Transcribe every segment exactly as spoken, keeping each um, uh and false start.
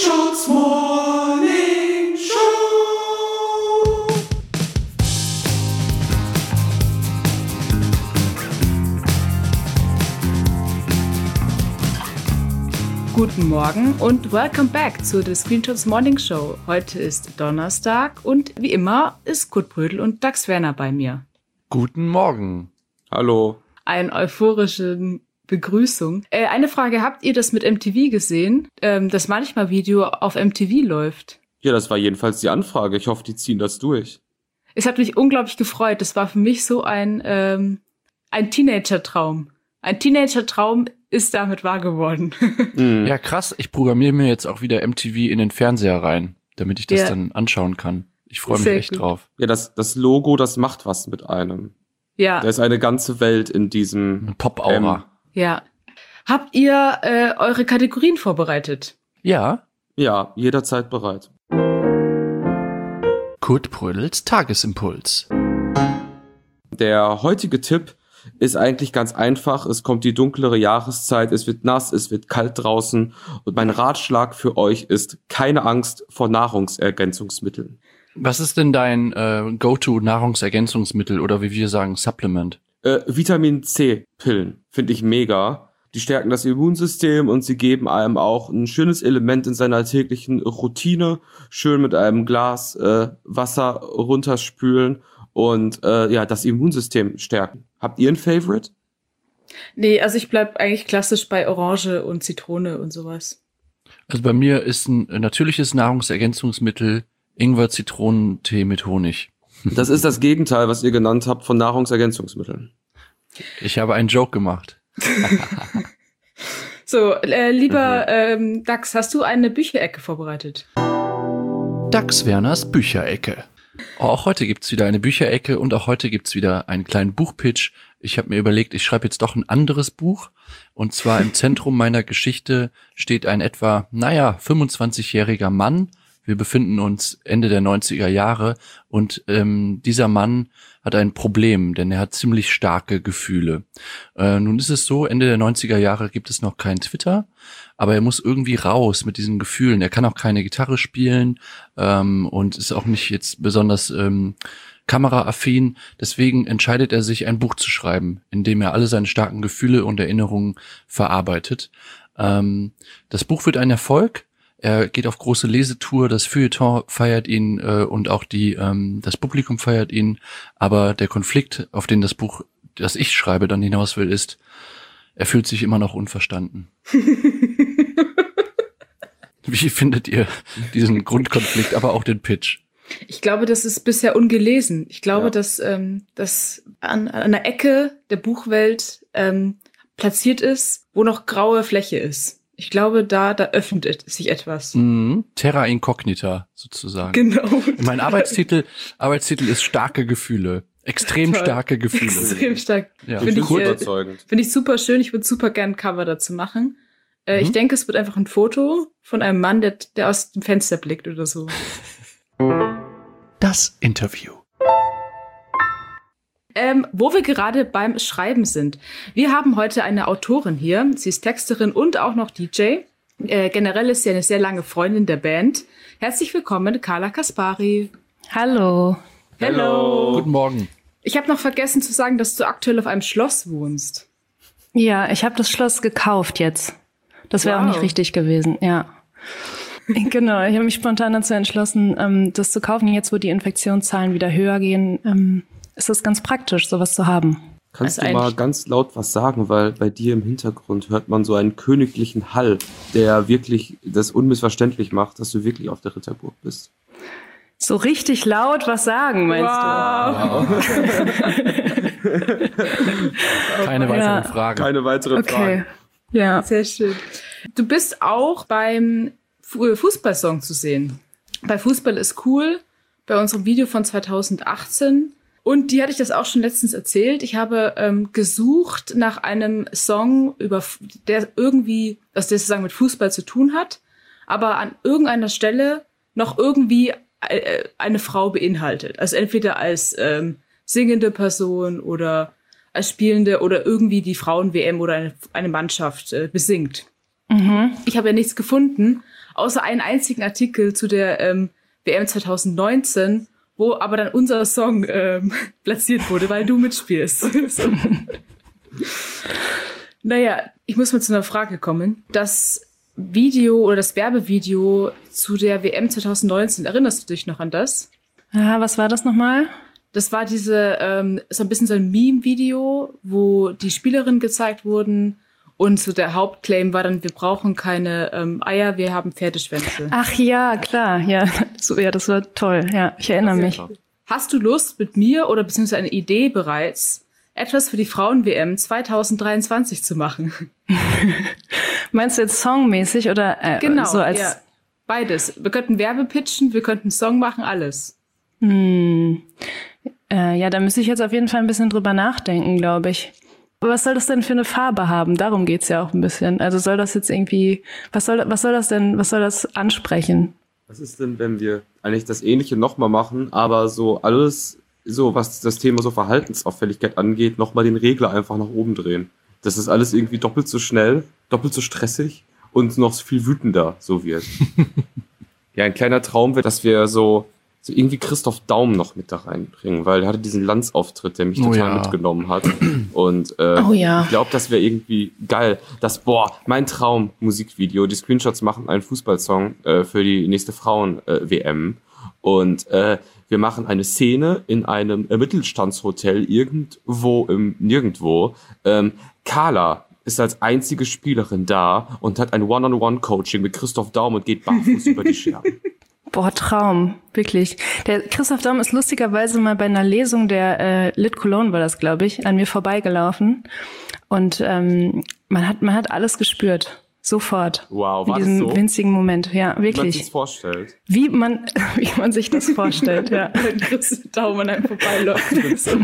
Screenshots Morning Show. Guten Morgen und welcome back zu der Screenshots Morning Show. Heute ist Donnerstag und wie immer ist Kurt Brödel und Dax Werner bei mir. Guten Morgen. Hallo. Eine euphorische Begrüßung. Äh, eine Frage, habt ihr das mit M T V gesehen? Ähm, das manchmal Video auf M T V läuft. Ja, das war jedenfalls die Anfrage. Ich hoffe, die ziehen das durch. Es hat mich unglaublich gefreut. Das war für mich so ein, ähm, ein Teenager-Traum. Ein Teenager-Traum ist damit wahr geworden. Mhm. Ja, krass. Ich programmiere mir jetzt auch wieder M T V in den Fernseher rein, damit ich das ja. dann anschauen kann. Ich freue mich echt gut. drauf. Ja, das, das Logo, das macht was mit einem. Ja. Da ist eine ganze Welt in diesem Pop-Aura. Ähm, ja. Habt ihr äh, eure Kategorien vorbereitet? Ja. Ja, jederzeit bereit. Kurt Brödels Tagesimpuls. Der heutige Tipp ist eigentlich ganz einfach. Es kommt die dunklere Jahreszeit, es wird nass, es wird kalt draußen. Und mein Ratschlag für euch ist, keine Angst vor Nahrungsergänzungsmitteln. Was ist denn dein äh, Go-To-Nahrungsergänzungsmittel oder wie wir sagen, Supplement? Äh, Vitamin C-Pillen finde ich mega. Die stärken das Immunsystem und sie geben einem auch ein schönes Element in seiner täglichen Routine. Schön mit einem Glas äh, Wasser runterspülen und äh, ja, das Immunsystem stärken. Habt ihr ein Favorite? Nee, also ich bleib eigentlich klassisch bei Orange und Zitrone und sowas. Also bei mir ist ein natürliches Nahrungsergänzungsmittel Ingwer-Zitronentee mit Honig. Das ist das Gegenteil, was ihr genannt habt von Nahrungsergänzungsmitteln. Ich habe einen Joke gemacht. So, äh, lieber ähm, Dax, hast du eine Bücherecke vorbereitet? Dax Werners Bücherecke. Oh, auch heute gibt's wieder eine Bücherecke und auch heute gibt's wieder einen kleinen Buchpitch. Ich habe mir überlegt, ich schreibe jetzt doch ein anderes Buch. Und zwar im Zentrum meiner Geschichte steht ein etwa, naja, fünfundzwanzigjähriger Mann. Wir befinden uns Ende der neunziger Jahre und ähm, dieser Mann hat ein Problem, denn er hat ziemlich starke Gefühle. Äh, nun ist es so, Ende der neunziger Jahre gibt es noch kein Twitter, aber er muss irgendwie raus mit diesen Gefühlen. Er kann auch keine Gitarre spielen ähm, und ist auch nicht jetzt besonders ähm, kameraaffin. Deswegen entscheidet er sich, ein Buch zu schreiben, in dem er alle seine starken Gefühle und Erinnerungen verarbeitet. Ähm, das Buch wird ein Erfolg. Er geht auf große Lesetour, das Feuilleton feiert ihn äh, und auch die ähm, das Publikum feiert ihn. Aber der Konflikt, auf den das Buch, das ich schreibe, dann hinaus will, ist, er fühlt sich immer noch unverstanden. Wie findet ihr diesen Grundkonflikt, aber auch den Pitch? Ich glaube, das ist bisher ungelesen. Ich glaube, Ja. dass ähm, das an, an einer Ecke der Buchwelt ähm, platziert ist, wo noch graue Fläche ist. Ich glaube, da, da öffnet sich etwas. Mhm. Terra incognita, sozusagen. Genau. Mein Arbeitstitel, Arbeitstitel ist starke Gefühle. Extrem Toll. starke Gefühle. Extrem stark. Ja. Finde ich, äh, überzeugend. Finde ich super schön. Ich würde super gern ein Cover dazu machen. Äh, Mhm. Ich denke, es wird einfach ein Foto von einem Mann, der, der aus dem Fenster blickt oder so. Das Interview. Ähm, wo wir gerade beim Schreiben sind. Wir haben heute eine Autorin hier. Sie ist Texterin und auch noch D J. Äh, generell ist sie eine sehr lange Freundin der Band. Herzlich willkommen, Carla Kaspari. Hallo. Hello. Guten Morgen. Ich habe noch vergessen zu sagen, dass du aktuell auf einem Schloss wohnst. Ja, ich habe das Schloss gekauft jetzt. Das wäre Wow. auch nicht richtig gewesen, ja. Genau, ich habe mich spontan dazu entschlossen, ähm, das zu kaufen. Jetzt, wo die Infektionszahlen wieder höher gehen, ähm, ist es ganz praktisch, sowas zu haben. Kannst Also du mal eigentlich- ganz laut was sagen, weil bei dir im Hintergrund hört man so einen königlichen Hall, der wirklich das unmissverständlich macht, dass du wirklich auf der Ritterburg bist. So richtig laut was sagen, meinst Wow. Keine weiteren Ja. Fragen. Keine weiteren du? Okay, Fragen. ja. Sehr schön. Du bist auch beim Fu- Fußballsong zu sehen. Bei Fußball ist cool, bei unserem Video von zweitausendachtzehn. Und die hatte ich das auch schon letztens erzählt. Ich habe ähm, gesucht nach einem Song, über der irgendwie, was der sozusagen mit Fußball zu tun hat, aber an irgendeiner Stelle noch irgendwie äh, eine Frau beinhaltet. Also entweder als ähm, singende Person oder als Spielende oder irgendwie die Frauen-W M oder eine, eine Mannschaft äh, besingt. Mhm. Ich habe ja nichts gefunden, außer einen einzigen Artikel zu der ähm, W M zwanzig neunzehn, wo aber dann unser Song ähm, platziert wurde, weil du mitspielst. So. Naja, ich muss mal zu einer Frage kommen. Das Video oder das Werbevideo zu der W M zwanzig neunzehn, erinnerst du dich noch an das? Ja, was war das nochmal? Das war diese, ähm, so ein bisschen so ein Meme-Video, wo die Spielerinnen gezeigt wurden und so der Hauptclaim war dann, wir brauchen keine ähm, Eier, wir haben Pferdeschwänze. Ach ja, klar, ja, so, ja, das war toll, ja, ich erinnere mich. Hast du Lust mit mir oder beziehungsweise eine Idee bereits, etwas für die Frauen-W M zwanzig dreiundzwanzig zu machen? Meinst du jetzt songmäßig oder äh, genau, so als ja, beides. Wir könnten Werbe pitchen, wir könnten Song machen, alles. Hm. Äh, ja, da müsste ich jetzt auf jeden Fall ein bisschen drüber nachdenken, glaube ich. Aber was soll das denn für eine Farbe haben? Darum geht's ja auch ein bisschen. Also soll das jetzt irgendwie, was soll, was soll das denn, was soll das ansprechen? Was ist denn, wenn wir eigentlich das Ähnliche nochmal machen, aber so alles, so was das Thema so Verhaltensauffälligkeit angeht, nochmal den Regler einfach nach oben drehen? Dass das alles irgendwie doppelt so schnell, doppelt so stressig und noch so viel wütender so wird. Ja, ein kleiner Traum wird, dass wir so so irgendwie Christoph Daum noch mit da reinbringen, weil er hatte diesen Lanz-Auftritt, der mich Oh total ja. mitgenommen hat. Und äh, Oh ja. ich glaube, das wäre irgendwie geil. Das, boah, mein Traum-Musikvideo. Die Screenshots machen einen Fußballsong äh, für die nächste Frauen-W M. Und äh, wir machen eine Szene in einem äh, Mittelstandshotel irgendwo im Nirgendwo. Ähm, Carla ist als einzige Spielerin da und hat ein One-on-One-Coaching mit Christoph Daum und geht barfuß über die Scherben. Boah, Traum, wirklich. Der Christoph Daum ist lustigerweise mal bei einer Lesung der äh, Lit Cologne, war das, glaube ich, an mir vorbeigelaufen. Und ähm, man hat man hat alles gespürt. Sofort. Wow, in war diesem das so? winzigen Moment. Ja, Wie man wirklich. sich's vorstellt. Wie man, wie man sich das vorstellt, ja. Wenn Christoph Daum an einem vorbeiläuft.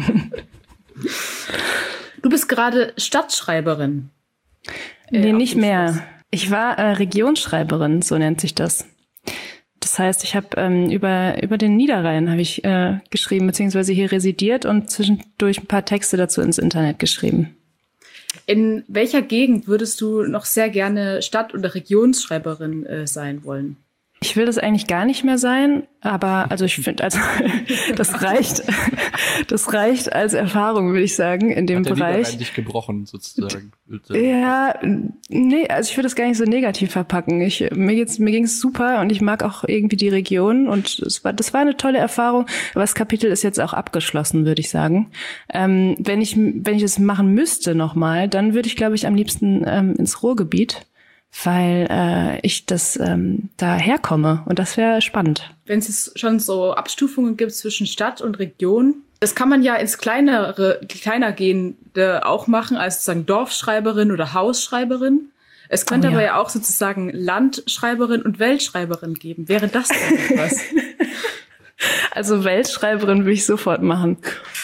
Du bist gerade Stadtschreiberin. Nee, Äh, auf nicht dem mehr. Schloss. Ich war äh, Regionsschreiberin, so nennt sich das. Das heißt, ich habe ähm, über über den Niederrhein habe ich äh, geschrieben, beziehungsweise hier residiert und zwischendurch ein paar Texte dazu ins Internet geschrieben. In welcher Gegend würdest du noch sehr gerne Stadt- oder Regionsschreiberin äh, sein wollen? Ich will das eigentlich gar nicht mehr sein, aber also ich finde, also das reicht, das reicht als Erfahrung, würde ich sagen, in dem Hat der Bereich. Niederrhein dich gebrochen, sozusagen. Ja, nee, also ich würde das gar nicht so negativ verpacken. Ich, mir geht's, mir ging's super und ich mag auch irgendwie die Region und es war, das war eine tolle Erfahrung. Aber das Kapitel ist jetzt auch abgeschlossen, würde ich sagen. Ähm, wenn ich, wenn ich es machen müsste nochmal, dann würde ich, glaube ich, am liebsten ähm, ins Ruhrgebiet, weil äh, ich das ähm, da herkomme und das wäre spannend. Wenn es jetzt schon so Abstufungen gibt zwischen Stadt und Region, das kann man ja ins kleinere, kleiner gehende auch machen, als sozusagen Dorfschreiberin oder Hausschreiberin. Es könnte Oh, ja. aber ja auch sozusagen Landschreiberin und Weltschreiberin geben. Wäre das denn etwas? Also Weltschreiberin würde ich sofort machen.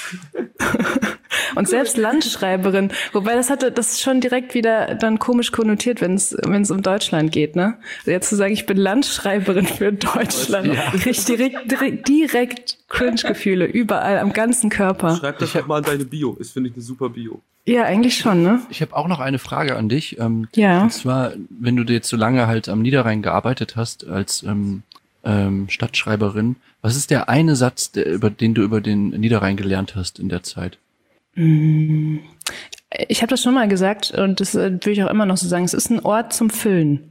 Und selbst Landschreiberin, wobei das hatte, das ist schon direkt wieder dann komisch konnotiert, wenn es wenn es um Deutschland geht, ne? Also jetzt zu sagen, ich bin Landschreiberin für Deutschland, Ja. krieg ich direkt, direkt, direkt Cringe-Gefühle überall am ganzen Körper. Schreib das doch mal in deine Bio. Ist, finde ich, eine super Bio. Ja, eigentlich schon, ne? Ich habe auch noch eine Frage an dich. Ähm, Ja. Und zwar, wenn du jetzt so lange halt am Niederrhein gearbeitet hast als ähm, ähm, Stadtschreiberin, was ist der eine Satz, der, über den du über den Niederrhein gelernt hast in der Zeit? Ich habe das schon mal gesagt und das äh, will ich auch immer noch so sagen. Es ist ein Ort zum Füllen.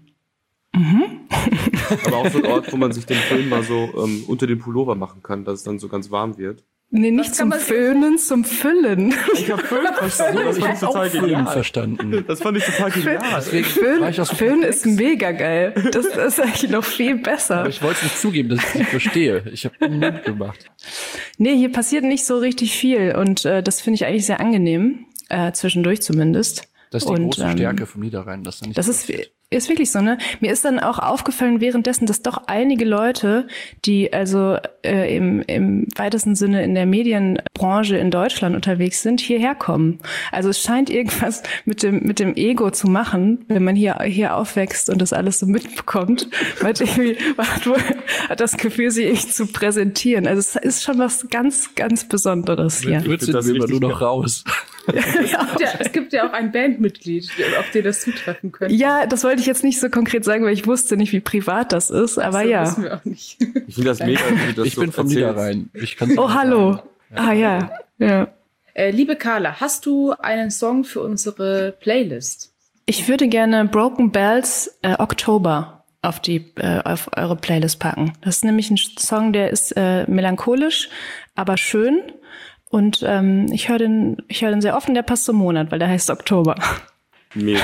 Aber auch so ein Ort, wo man sich den Film mal so ähm, unter den Pullover machen kann, dass es dann so ganz warm wird. Nee, nicht kann zum man- Föhnen, zum Füllen. Ich habe Film verstanden. Das fand ich total Film verstanden. Das fand ich total genial. Deswegen Föhn, war ich auch so Föhn perplex. ist mega geil. Das, das ist eigentlich noch viel besser. Aber ich wollte es nicht zugeben, dass ich es nicht verstehe. Ich habe einen Mund gemacht. Nee, hier passiert nicht so richtig viel und äh, das finde ich eigentlich sehr angenehm, äh, zwischendurch zumindest. Das ist die Und, große ähm, Stärke vom Niederrhein. Dass da nicht Das ist, ist wirklich so, ne? Mir ist dann auch aufgefallen währenddessen, dass doch einige Leute, die also äh, im, im weitesten Sinne in der Medienbranche in Deutschland unterwegs sind, hierher kommen. Also es scheint irgendwas mit dem mit dem Ego zu machen, wenn man hier hier aufwächst und das alles so mitbekommt. Man hat irgendwie man hat, wohl, hat das Gefühl, sich irgendwie zu präsentieren. Also es ist schon was ganz, ganz Besonderes hier. Würzt find das mir immer richtig nur noch geil. raus. Ja, es gibt ja auch ein Bandmitglied, auf den das zutreffen könnte. Ja, das wollte ich jetzt nicht so konkret sagen, weil ich wusste nicht, wie privat das ist, aber so, ja. wissen wir auch nicht. Ich finde das mega, wie du das Ich so bin vom erzählst. Niederrhein. Ich kann's Oh, nicht hallo. sagen. Ah ja, ja. Äh, liebe Carla, hast du einen Song für unsere Playlist? Ich würde gerne Broken Bells äh, Oktober auf die äh, auf eure Playlist packen. Das ist nämlich ein Song, der ist äh, melancholisch, aber schön. Und ähm, ich höre den, ich höre den sehr offen. Der passt zum Monat, weil der heißt Oktober. Mega.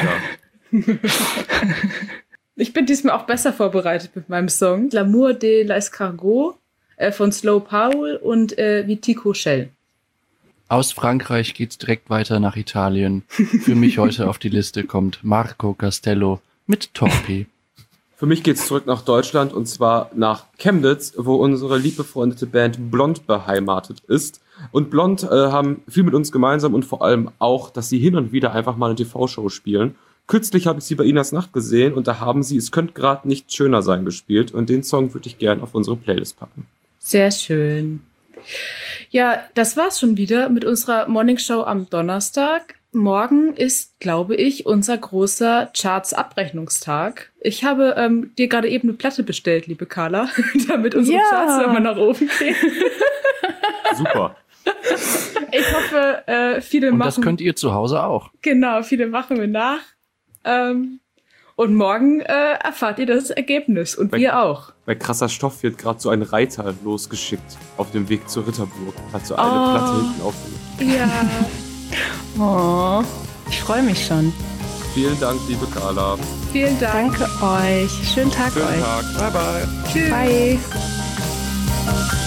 Ich bin diesmal auch besser vorbereitet mit meinem Song. L'amour de l'escargot äh, von Slow Paul und äh, Vitico Shell. Aus Frankreich geht's direkt weiter nach Italien. Für mich heute auf die Liste kommt Marco Castello mit Torpi. Für mich geht's zurück nach Deutschland und zwar nach Chemnitz, wo unsere liebefreundete Band Blond beheimatet ist. Und Blond äh, haben viel mit uns gemeinsam und vor allem auch, dass sie hin und wieder einfach mal eine T V-Show spielen. Kürzlich habe ich sie bei Inas Nacht gesehen und da haben sie Es könnte gerade nicht schöner sein gespielt und den Song würde ich gerne auf unsere Playlist packen. Sehr schön. Ja, das war's schon wieder mit unserer Morningshow am Donnerstag. Morgen ist, glaube ich, unser großer Charts-Abrechnungstag. Ich habe ähm, dir gerade eben eine Platte bestellt, liebe Carla, damit unsere Ja. Charts nochmal nach oben gehen. Super. Ich hoffe, äh, viele Und machen... das könnt ihr zu Hause auch. Genau, viele machen wir nach. Ähm, und morgen äh, erfahrt ihr das Ergebnis. Und Bei- wir auch. Bei Krasser Stoff wird gerade so ein Reiter losgeschickt auf dem Weg zur Ritterburg. Hat so eine Oh. Platte hinten auf. Ja. Oh, ich freue mich schon. Vielen Dank, liebe Carla. Vielen Dank. Danke euch. Schönen Tag Schönen euch. Tag. Bye, bye. Tschüss. Bye.